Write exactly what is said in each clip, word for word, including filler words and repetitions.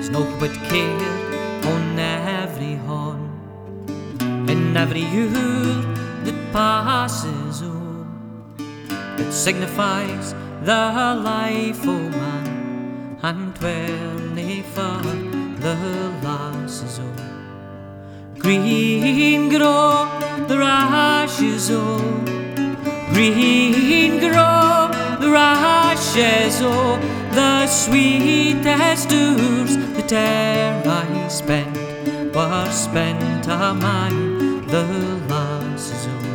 There's no but care on every horn, in every year that passes, oh, it signifies the life of man, and twenty for the lasses, oh. Green grow the rashes, oh, green grow the rashes, oh, the sweetest hours that e'er I spent were spent among the lasses, oh.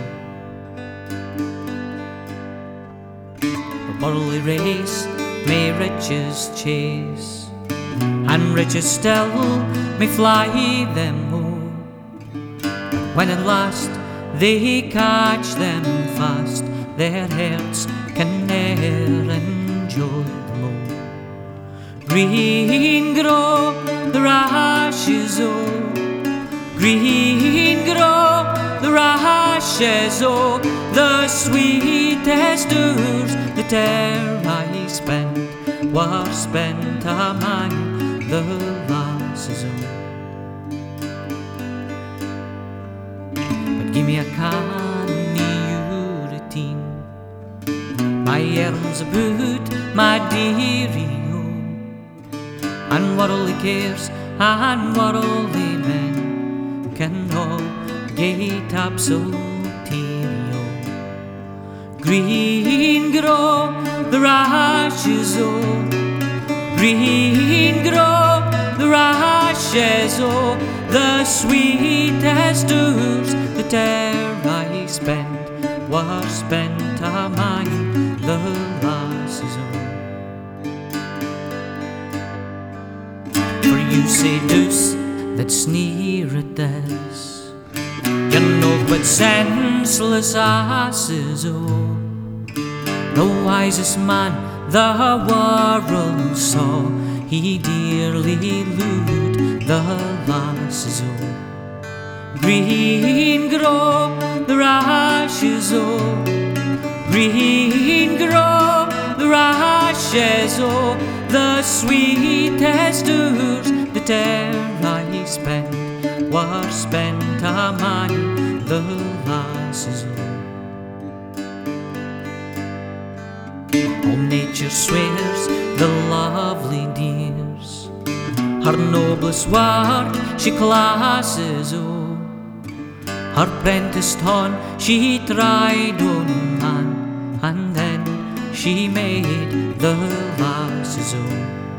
The worldly race may riches chase, and riches still may fly them, oh, when at last they catch them fast, their hearts can ne'er enjoy them, oh. Green grow the rashes, oh, green grow the rashes, oh, the sweetest hours that e'er I spent were spent among the lasses, oh. Give me a canny routine, my arms about my dearie, oh, and worldly cares and worldly men can all get up so teary, oh. Green grow the rashes, oh, green grow the rashes, oh, the sweetest hours that e'er I spent were spent among the lasses, oh. For you say douce that's near at this, you know but senseless asses, oh. The wisest man the world saw, he dearly loved the lasses, oh. Green grow the rashes, oh, green grow the rashes, oh, the sweetest hours that e'er I spent were spent among the lasses, oh. All nature swears the lovely dears, her noblest work she classes, oh. Her prentice on she tried on man, and then she made the lasses, oh.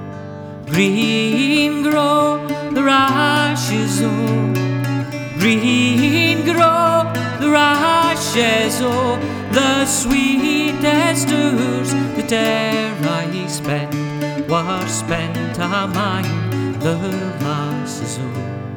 Green grow the rashes, oh, green grow the rashes, oh, the sweetest hours that e'er I spent were spent among the lasses, oh.